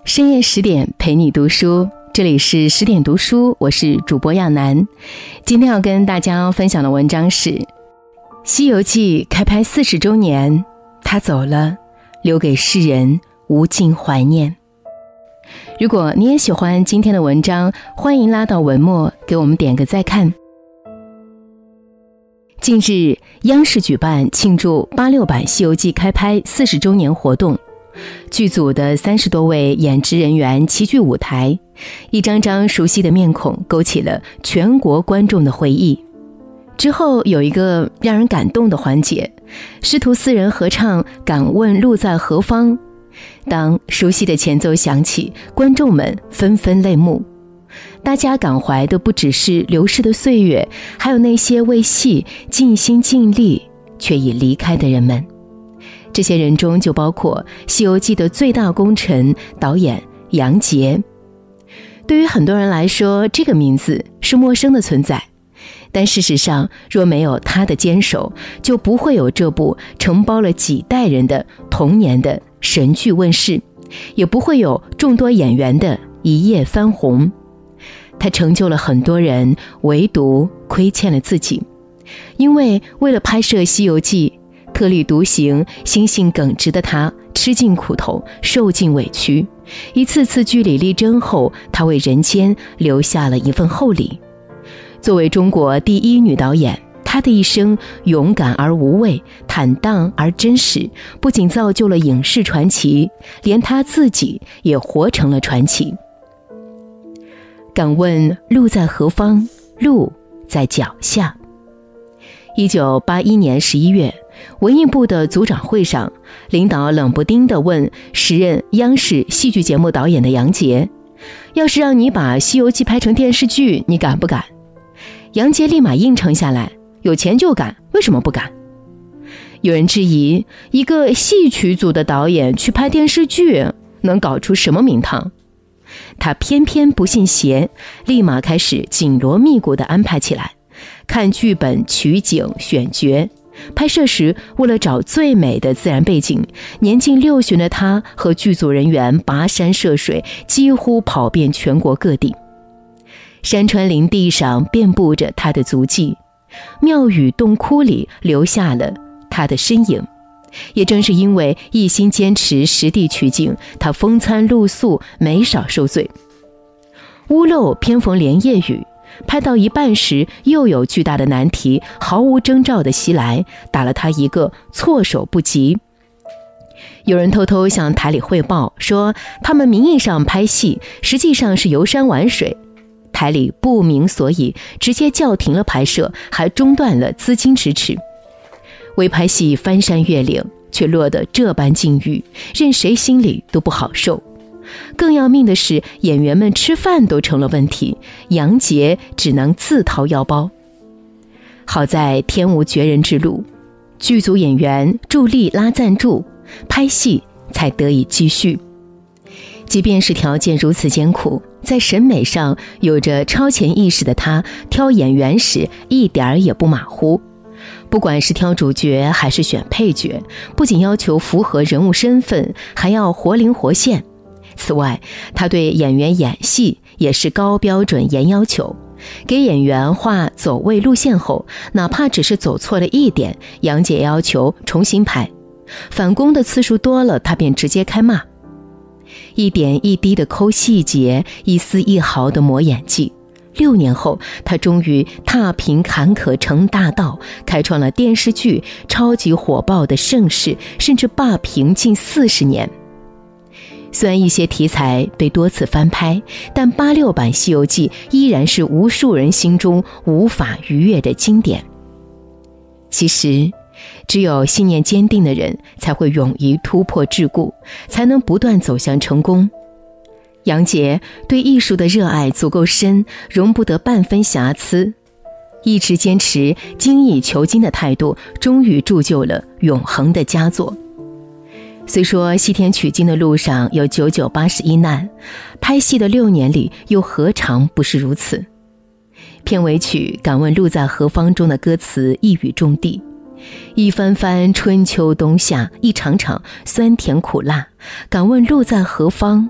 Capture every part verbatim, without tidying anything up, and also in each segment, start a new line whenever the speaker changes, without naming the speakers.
深夜十点陪你读书，这里是十点读书，我是主播亚楠。今天要跟大家分享的文章是《西游记》开拍四十周年，他走了，留给世人无尽怀念。如果你也喜欢今天的文章，欢迎拉到文末给我们点个再看。近日，央视举办庆祝八六版《西游记》开拍四十周年活动，剧组的三十多位演职人员齐聚舞台，一张张熟悉的面孔勾起了全国观众的回忆。之后有一个让人感动的环节，师徒四人合唱《敢问路在何方》。当熟悉的前奏响起，观众们纷纷泪目。大家感怀的不只是流逝的岁月，还有那些为戏尽心尽力却已离开的人们。这些人中就包括《西游记》的最大功臣导演杨洁。对于很多人来说，这个名字是陌生的存在，但事实上，若没有他的坚守，就不会有这部承包了几代人的童年的神剧问世，也不会有众多演员的一夜翻红。他成就了很多人，唯独亏欠了自己。因为为了拍摄《西游记》，特立独行、心性耿直的他吃尽苦头，受尽委屈，一次次据理力争后，他为人间留下了一份厚礼。作为中国第一女导演，她的一生勇敢而无畏，坦荡而真实，不仅造就了影视传奇，连她自己也活成了传奇。敢问路在何方？路在脚下。一九八一年十一月，文艺部的组长会上，领导冷不丁地问时任央视戏剧节目导演的杨洁，要是让你把《西游记》拍成电视剧，你敢不敢？杨洁立马应承下来，有钱就敢，为什么不敢？有人质疑，一个戏曲组的导演去拍电视剧，能搞出什么名堂？他偏偏不信邪，立马开始紧锣密鼓地安排起来，看剧本、取景、选角。拍摄时，为了找最美的自然背景，年近六旬的他和剧组人员跋山涉水，几乎跑遍全国各地。山川林地上遍布着他的足迹，庙宇洞窟里留下了他的身影。也正是因为一心坚持实地取景，他风餐露宿，没少受罪。屋漏偏逢连夜雨，拍到一半时，又有巨大的难题毫无征兆地袭来，打了他一个措手不及。有人偷偷向台里汇报说，他们名义上拍戏，实际上是游山玩水。台里不明所以，直接叫停了拍摄，还中断了资金支持。为拍戏翻山越岭，却落得这般境遇，任谁心里都不好受。更要命的是，演员们吃饭都成了问题，杨洁只能自掏腰包。好在天无绝人之路，剧组演员助力拉赞助，拍戏才得以继续。即便是条件如此艰苦，在审美上有着超前意识的他，挑演员时一点儿也不马虎。不管是挑主角还是选配角，不仅要求符合人物身份，还要活灵活现。此外，他对演员演戏也是高标准严要求，给演员画走位路线后，哪怕只是走错了一点，杨洁要求重新拍，返工的次数多了，他便直接开骂。一点一滴的抠细节，一丝一毫的磨演技。六年后，他终于踏平坎坷成大道，开创了电视剧超级火爆的盛世，甚至霸屏近四十年。虽然一些题材被多次翻拍，但八六版《西游记》依然是无数人心中无法逾越的经典。其实，只有信念坚定的人，才会勇于突破桎梏，才能不断走向成功。杨洁对艺术的热爱足够深，容不得半分瑕疵，一直坚持精益求精的态度，终于铸就了永恒的佳作。虽说西天取经的路上有九九八十一难，拍戏的六年里又何尝不是如此。片尾曲《敢问路在何方》中的歌词一语中的，一番番春秋冬夏，一场场酸甜苦辣，敢问路在何方？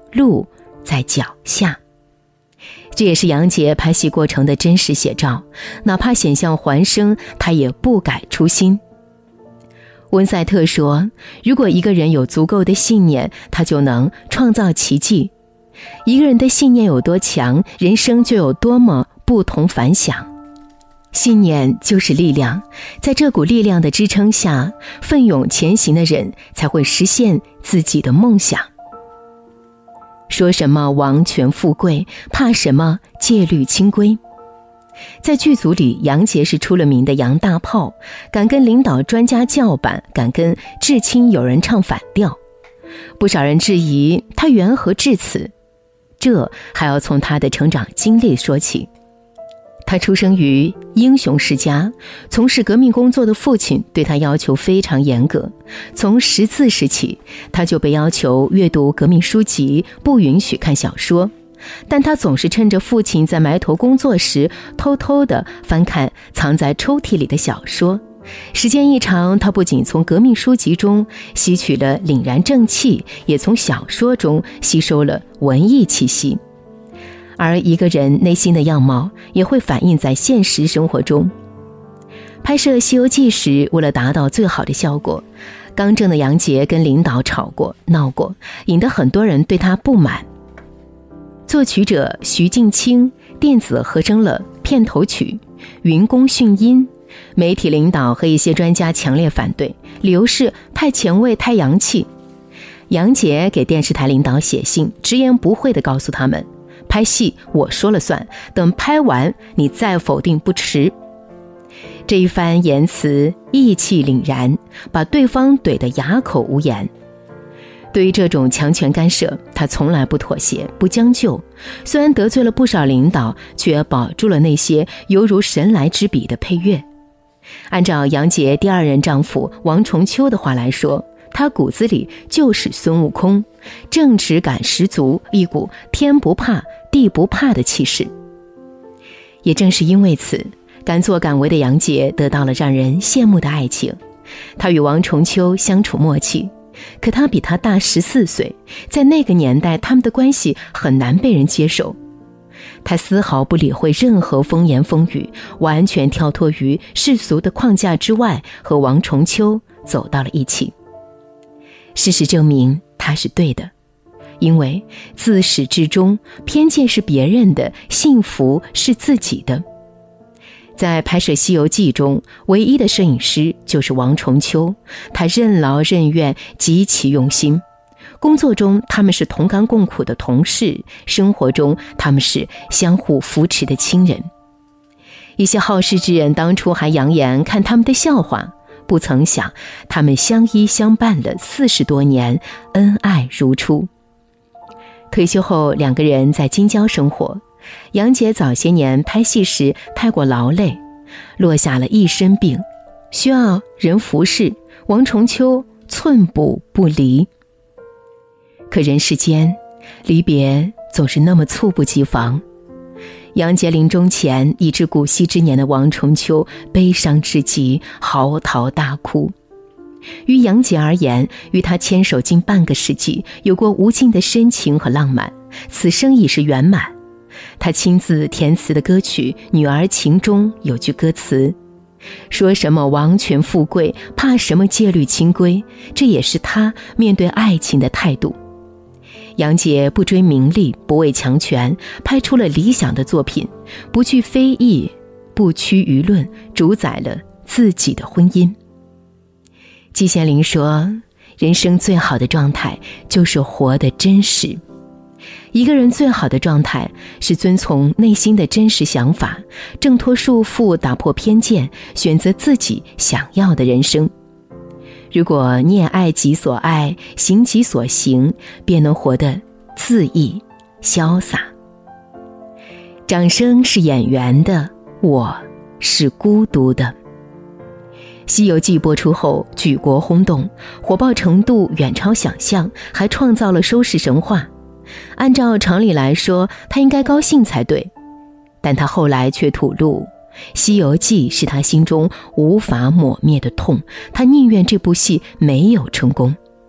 路在脚下。这也是杨洁拍戏过程的真实写照，哪怕险象环生，他也不改初心。温塞特说，如果一个人有足够的信念，他就能创造奇迹。一个人的信念有多强，人生就有多么不同凡响。信念就是力量，在这股力量的支撑下，奋勇前行的人才会实现自己的梦想。说什么王权富贵，怕什么戒律清规。在剧组里，杨洁是出了名的杨大炮，敢跟领导专家叫板，敢跟至亲友人唱反调。不少人质疑他缘何至此，这还要从他的成长经历说起。他出生于英雄世家，从事革命工作的父亲对他要求非常严格。从识字时起，他就被要求阅读革命书籍，不允许看小说。但他总是趁着父亲在埋头工作时，偷偷地翻看藏在抽屉里的小说。时间一长，他不仅从革命书籍中吸取了凛然正气，也从小说中吸收了文艺气息。而一个人内心的样貌也会反映在现实生活中。拍摄《西游记》时，为了达到最好的效果，刚正的杨洁跟领导吵过闹过，引得很多人对他不满。作曲者徐静清电子合成了片头曲，云宫训音，媒体领导和一些专家强烈反对，理由是太前卫太洋气。杨洁给电视台领导写信，直言不讳地告诉他们，拍戏我说了算，等拍完你再否定不迟。这一番言辞义气凛然，把对方怼得哑口无言。对于这种强权干涉，他从来不妥协不将就，虽然得罪了不少领导，却保住了那些犹如神来之笔的配乐。按照杨洁第二任丈夫王重秋的话来说，他骨子里就是孙悟空，正直感十足，一股天不怕地不怕的气势。也正是因为此，敢作敢为的杨洁得到了让人羡慕的爱情。她与王重秋相处默契，可他比他大十四岁，在那个年代，他们的关系很难被人接受。他丝毫不理会任何风言风语，完全跳脱于世俗的框架之外，和王重秋走到了一起。事实证明他是对的，因为自始至终，偏见是别人的，幸福是自己的。在拍摄《西游记》中，唯一的摄影师就是王重秋，他任劳任怨，极其用心。工作中他们是同甘共苦的同事，生活中他们是相互扶持的亲人。一些好事之人当初还扬言看他们的笑话，不曾想他们相依相伴了四十多年，恩爱如初。退休后，两个人在京郊生活。杨洁早些年拍戏时太过劳累，落下了一身病，需要人服侍，王重秋寸步不离。可人世间，离别总是那么猝不及防。杨洁临终前，已至古稀之年的王重秋悲伤至极，嚎啕大哭。于杨洁而言，与他牵手近半个世纪，有过无尽的深情和浪漫，此生已是圆满。他亲自填词的歌曲《女儿情》中有句歌词，说什么王权富贵，怕什么戒律清规，这也是他面对爱情的态度。杨洁不追名利，不畏强权，拍出了理想的作品，不惧非议，不屈舆论，主宰了自己的婚姻。季羡林说，人生最好的状态就是活得真实。一个人最好的状态是遵从内心的真实想法，挣脱束缚，打破偏见，选择自己想要的人生。如果你也爱己所爱，行己所行，便能活得恣意潇洒。掌声是演员的，我是孤独的。《西游记》播出后举国轰动，火爆程度远超想象，还创造了收视神话。按照常理来说，他应该高兴才对，但他后来却吐露，《西游记》是他心中无法抹灭的痛，他宁愿这部戏没有成功。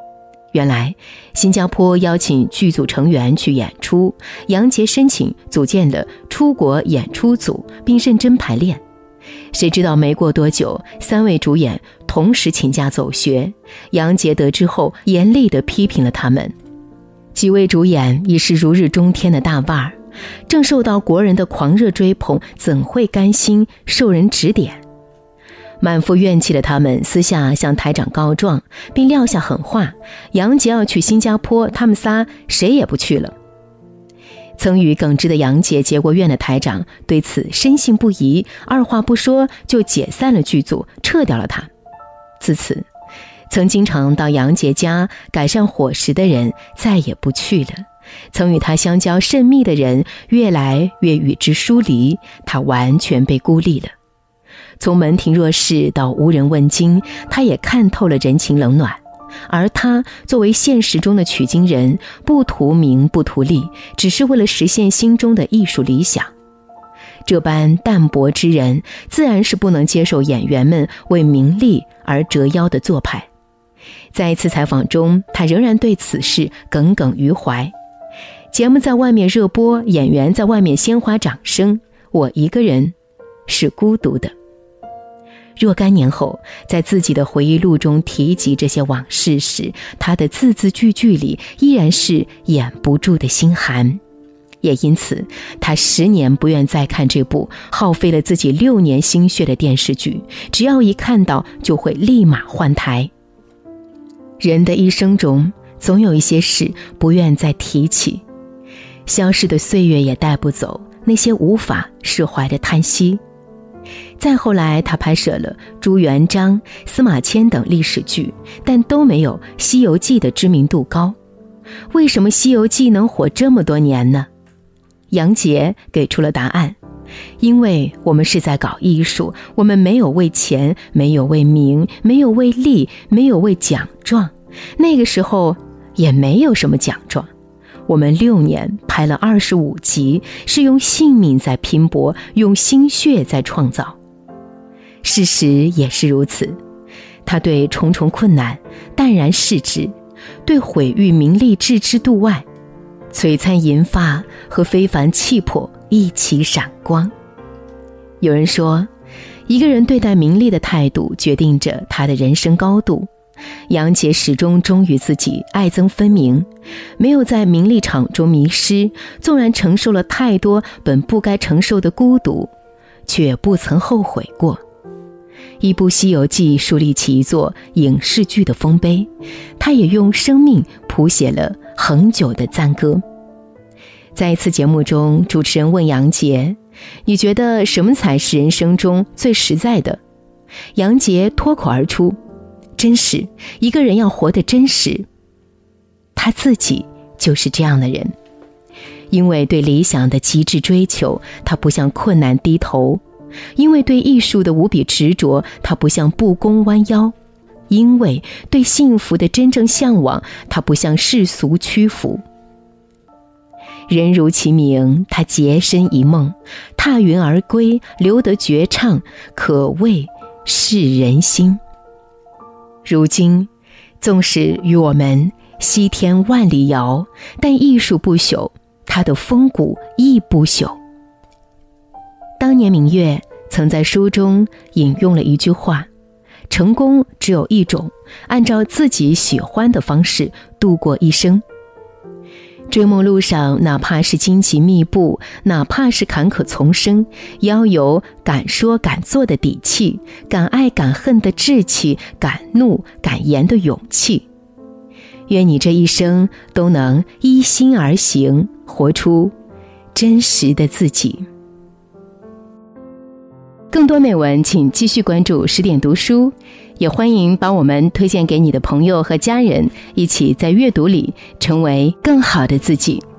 原来新加坡邀请剧组成员去演出，杨洁申请组建了出国演出组，并认真排练。谁知道没过多久，三位主演同时请假走学，杨洁得知后严厉地批评了他们。几位主演已是如日中天的大腕儿，正受到国人的狂热追捧，怎会甘心受人指点？满腹怨气的他们私下向台长告状，并撂下狠话，杨洁要去新加坡，他们仨谁也不去了。曾与耿直的杨洁结过怨的台长对此深信不疑，二话不说就解散了剧组，撤掉了他。自此，曾经常到杨洁家改善伙食的人再也不去了，曾与他相交甚密的人越来越与之疏离，他完全被孤立了。从门庭若市到无人问津，他也看透了人情冷暖。而他作为现实中的取经人，不图名不图利，只是为了实现心中的艺术理想。这般淡泊之人，自然是不能接受演员们为名利而折腰的做派。在一次采访中，他仍然对此事耿耿于怀。节目在外面热播，演员在外面鲜花掌声，我一个人是孤独的。若干年后，在自己的回忆录中提及这些往事时，他的字字句句里依然是掩不住的心寒。也因此，他十年不愿再看这部耗费了自己六年心血的电视剧，只要一看到就会立马换台。人的一生中，总有一些事不愿再提起，消逝的岁月也带不走那些无法释怀的叹息。再后来，他拍摄了朱元璋、司马迁等历史剧，但都没有《西游记》的知名度高。为什么《西游记》能火这么多年呢？杨洁给出了答案：因为我们是在搞艺术，我们没有为钱，没有为名，没有为利，没有为奖状。那个时候也没有什么奖状。我们六年拍了二十五集，是用性命在拼搏，用心血在创造。事实也是如此，他对重重困难淡然视之，对毁誉名利置之度外，璀璨银发和非凡气魄一起闪光。有人说，一个人对待名利的态度决定着他的人生高度。杨洁始终忠于自己，爱憎分明，没有在名利场中迷失，纵然承受了太多本不该承受的孤独，却不曾后悔过。一部《西游记》树立起一座影视剧的丰碑，他也用生命谱写了恒久的赞歌。在一次节目中，主持人问杨洁：你觉得什么才是人生中最实在的？杨洁脱口而出：真实，一个人要活得真实。他自己就是这样的人，因为对理想的极致追求，他不向困难低头；因为对艺术的无比执着，他不向不公弯腰；因为对幸福的真正向往，他不向世俗屈服。人如其名，他洁身一梦，踏云而归，留得绝唱，可谓世人心。如今，纵使与我们西天万里遥，但艺术不朽，它的风骨亦不朽。当年明月曾在书中引用了一句话：成功只有一种，按照自己喜欢的方式度过一生。追梦路上，哪怕是荆棘密布，哪怕是坎坷丛生，也要有敢说敢做的底气，敢爱敢恨的志气，敢怒敢言的勇气。愿你这一生都能依心而行，活出真实的自己。更多美文请继续关注十点读书，也欢迎把我们推荐给你的朋友和家人，一起在阅读里成为更好的自己。